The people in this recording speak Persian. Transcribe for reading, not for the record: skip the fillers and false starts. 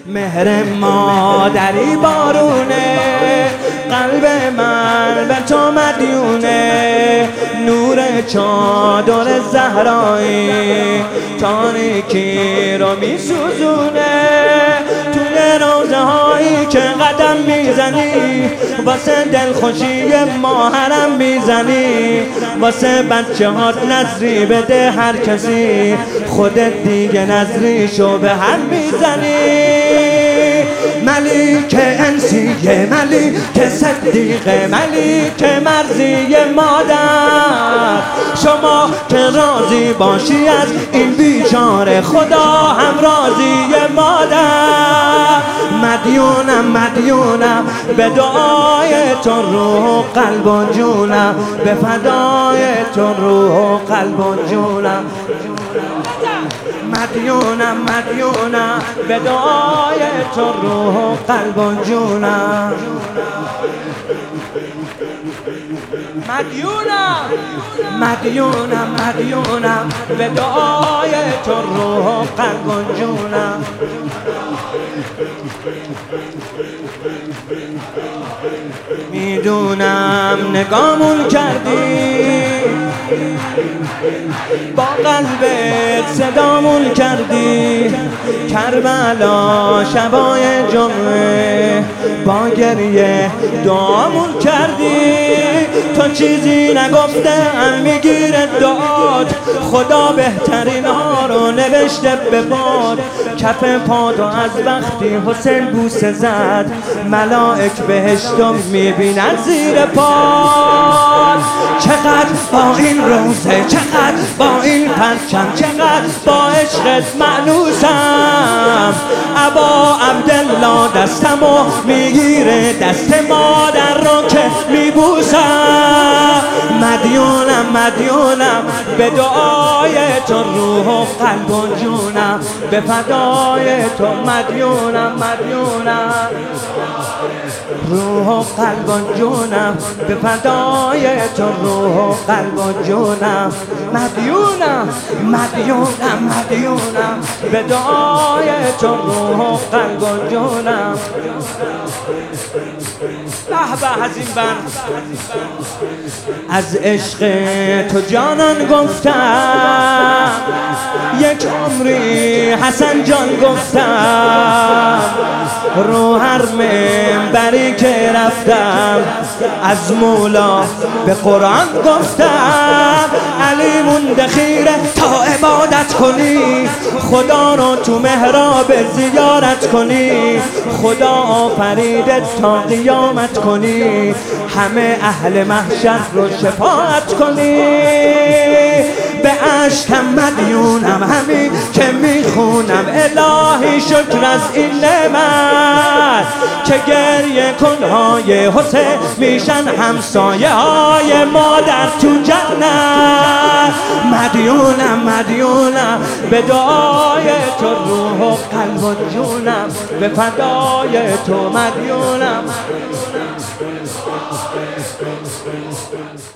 مهر مادری بارونه، قلب من به تو مدیونه. نور چادر زهرایی تاریکی رو میسوزونه. توی روزه هایی که قدم میزنی، واسه دلخوشی ما حرم میزنی. واسه بچه هات نظری بده هر کسی، خودت دیگه نظریشو به هم میزنی. ملیک انسیه، ملیک صدیقه، ملیک مرزی مادر. شما که راضی باشی از این بیچاره، خدا هم راضی مادر. مدیونم به دعای تو، روح و قلب و جونم به فدای تو، روح و قلب و جونم. مدیونم به دعای تو، روح و قلب و جونم. مدیونم به دعای تو، روح و قلب و جونم. میدونم نگامون کردی، با قلبت صدامون کردی. کربلا شبای جمعه با گریه دعامون کردی. تو چیزی نگفته هم میگیره داد، خدا بهترین ها رو نوشته به باد. کف پادو از وقتی حسین بوسه زد، ملائک بهشتم میبینن زیر پاد. چقدر با این روزه، چقدر با این پرچم، چقدر با عشقت مأنوسم. ابا عبدالله دستمو میگیره، دست مادر رو که میبوسم. مدیونم به دعای تو، روح و قلب و جونم به فدای تو. مدیونم روح و قلب و جونم به فدای تو، روح و قلب و جونم. مدیونم به دعای تو، روح و قلب و جونم. به از این بند از عشق تو جانان گفتم، یک عمری حسن جان گفتم. رو هر منبری که رفتم، از مولا به قرآن گفتم. علی مونده خیره تا عبادت کنی، خدا رو تو محراب زیارت کنی. خدا آفریدت تا قیامت کنی، همه اهل محشر رو شفاعت کنی. به عشقم مدیونم همین که میخونم، الهی شکر از این نعمت که گریه کنهای حسین میشن همسایه های مادر تو جنت. مدیونم به دعای تو، روح و قلب و جونم به فدای تو. مدیونم